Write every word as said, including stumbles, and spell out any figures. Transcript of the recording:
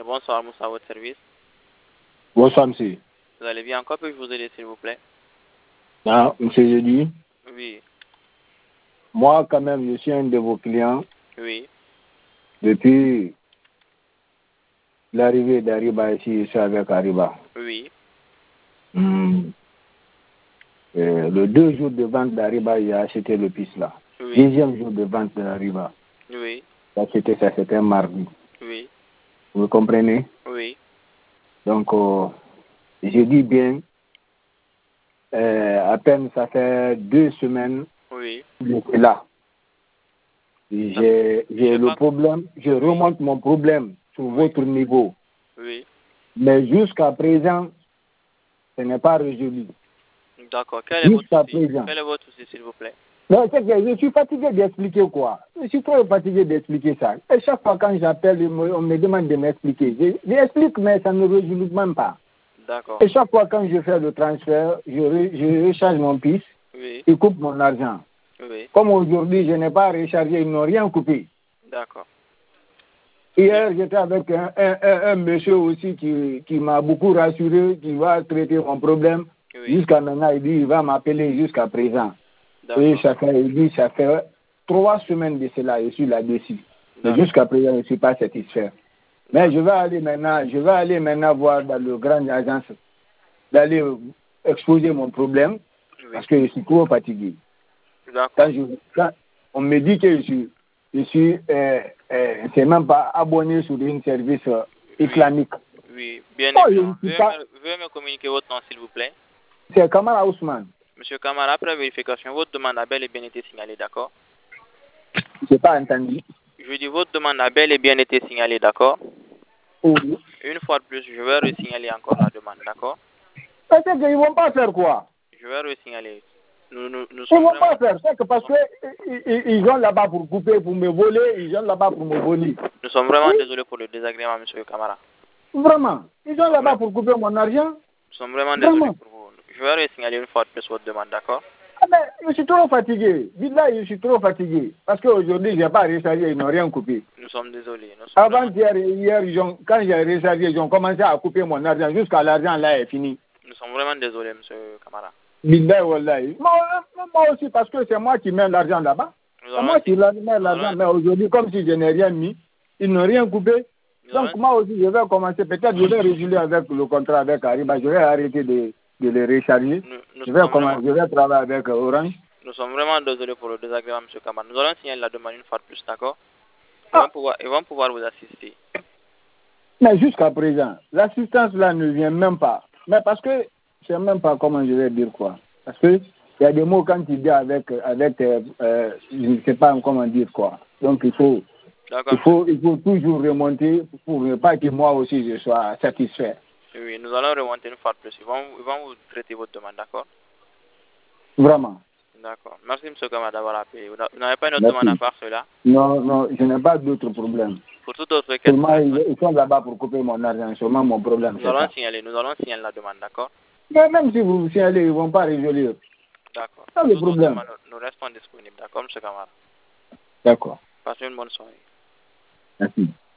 Bonsoir, Moussa, à votre service. Bonsoir, monsieur. Vous allez bien? Quoi puis-je vous aider, s'il vous plaît? Ah, monsieur, je dis. Oui. Moi, quand même, je suis un de vos clients. Oui. Depuis l'arrivée d'Ariba ici, je suis avec Ariba. Oui. Mmh. Le deux jours de vente d'Ariba, j'ai acheté le piste là. Oui. Deuxième jour de vente d'Ariba. Oui. Ça, c'était ça, c'était un mardi. Oui. Vous comprenez? Oui. Donc, euh, je dis bien, euh, à peine ça fait deux semaines Oui. que je suis là. J'ai le pas... problème, je oui. remonte mon problème sur oui. votre niveau. Oui. Mais jusqu'à présent, ce n'est pas résolu. D'accord. Quel est votre souci? Présent. Quel est votre souci, s'il vous plaît? Non, c'est que je suis fatigué d'expliquer quoi. Je suis trop fatigué d'expliquer ça. Et chaque fois quand j'appelle, on me demande de m'expliquer. J'explique, mais ça ne résout même pas. D'accord. Et chaque fois quand je fais le transfert, je, re, je recharge mon piste, oui. ils coupent mon argent. Oui. Comme aujourd'hui, je n'ai pas rechargé, ils n'ont rien coupé. D'accord. Hier, j'étais avec un, un, un, un monsieur aussi qui, qui m'a beaucoup rassuré, qui va traiter mon problème. Oui. Jusqu'à maintenant, il dit il va m'appeler jusqu'à présent. Et ça fait, il dit, ça fait trois semaines de cela, je suis là-dessus. Mais jusqu'à présent, je ne suis pas satisfait. Mais je vais aller maintenant, je vais aller maintenant voir dans le grand agence, d'aller exposer mon problème, oui. Parce que je suis trop fatigué. Quand, je, quand on me dit que je suis, je suis euh, euh, c'est même pas abonné sur un service euh, islamique. Oui, oui. Bien oh, évidemment. Veuillez, pas... me, veuillez me communiquer votre nom, s'il vous plaît. C'est Kamara Ousmane. Monsieur Kamara, après vérification, votre demande a bel et bien été signalée, d'accord? Je n'ai pas entendu. Je dis votre demande a bel et bien été signalée, d'accord? Oui. Une fois de plus, je vais resignaler encore la demande, d'accord? Parce qu'ils ne vont pas faire quoi? Je vais resignaler. Nous, nous, nous ils ne vont pas faire, c'est que parce qu'ils sont là-bas pour couper, pour me voler, ils sont là-bas pour me voler. Nous sommes vraiment oui. désolés pour le désagrément, monsieur Kamara. Vraiment? Ils sont là-bas pour couper mon argent? Nous sommes vraiment, vraiment désolés pour vous. Je vais resignaler une fois de plus votre demande, d'accord? Ah mais je suis trop fatigué. Là, je suis trop fatigué. Parce qu'aujourd'hui, je n'ai pas rechargé, ils n'ont rien coupé. Nous sommes désolés. Nous sommes Avant-hier et hier, ils ont, quand j'ai rechargé, ils ont commencé à couper mon argent jusqu'à l'argent là est fini. Nous sommes vraiment désolés, monsieur Kamara. Billahi wallahi. Moi, moi aussi, parce que c'est moi qui mets l'argent là-bas. C'est moi qui mets l'argent, mais aujourd'hui, comme si je n'ai rien mis, ils n'ont rien coupé. Donc moi aussi, je vais commencer, peut-être je vais réguler avec le contrat avec Ariba, je vais arrêter de, de les recharger. Nous, nous je, vais commencer, vraiment... je vais travailler avec Orange. Nous sommes vraiment désolés pour le désagrément, monsieur Kamara. Nous allons signaler la demande une fois de plus, d'accord? Ils, ah. ils vont pouvoir vous assister. Mais jusqu'à présent, l'assistance là ne vient même pas. Mais parce que, je ne sais même pas comment je vais dire quoi. Parce que il y a des mots quand tu dis avec, avec euh, euh, je ne sais pas comment dire quoi. Donc il faut, il faut, il faut toujours remonter pour ne pas que moi aussi je sois satisfait. Oui, nous allons remonter une fois de plus. Ils vont, ils vont vous traiter votre demande, d'accord? Vraiment. D'accord. Merci, M. Kamara, d'avoir appelé. Vous n'avez pas une autre demande à part cela? Non, non, je n'ai pas d'autres problèmes. Pour tout autre question. Seulement, ils, ils sont là-bas pour couper mon argent. Seulement, mon problème, nous allons ça. signaler, Nous allons signaler la demande, d'accord? Mais même si vous signalez, ils ne vont pas résoudre. D'accord. C'est le problème. Demande, nous restons disponibles, d'accord, M. Kamara? D'accord. Passez une bonne soirée. Merci.